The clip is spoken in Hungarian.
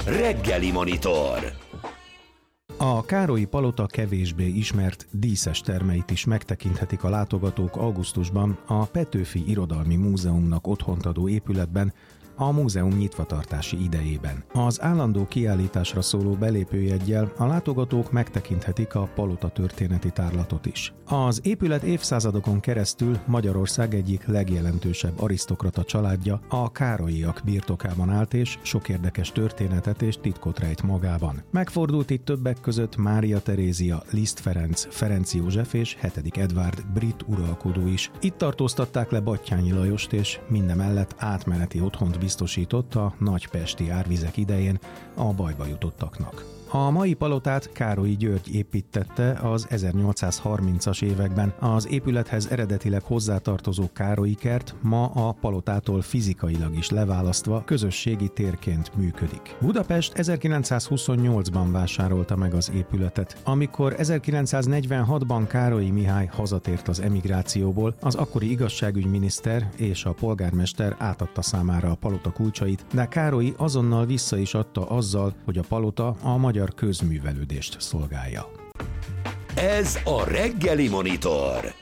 Reggeli Monitor. A Károlyi Palota kevésbé ismert díszes termeit is megtekinthetik a látogatók augusztusban a Petőfi Irodalmi Múzeumnak otthont adó épületben, a múzeum nyitvatartási idejében. Az állandó kiállításra szóló belépőjeggyel a látogatók megtekinthetik a palota történeti tárlatot is. Az épület évszázadokon keresztül Magyarország egyik legjelentősebb arisztokrata családja, a Károlyiak birtokában állt, és sok érdekes történetet és titkot rejt magában. Megfordult itt többek között Mária Terézia, Liszt Ferenc, Ferenc József és 7. Edvárd brit uralkodó is. Itt tartóztatták le Batthyány Lajost, és mindemellett átmeneti otthont biztosított a nagypesti árvizek idején a bajba jutottaknak. A mai palotát Károlyi György építtette az 1830-as években. Az épülethez eredetileg hozzátartozó Károlyi kert ma a palotától fizikailag is leválasztva közösségi térként működik. Budapest 1928-ban vásárolta meg az épületet. Amikor 1946-ban Károlyi Mihály hazatért az emigrációból, az akkori igazságügyminiszter és a polgármester átadta számára a palota kulcsait, de Károlyi azonnal vissza is adta azzal, hogy a palota a magyar közművelődést szolgálja. Ez a Reggeli Monitor.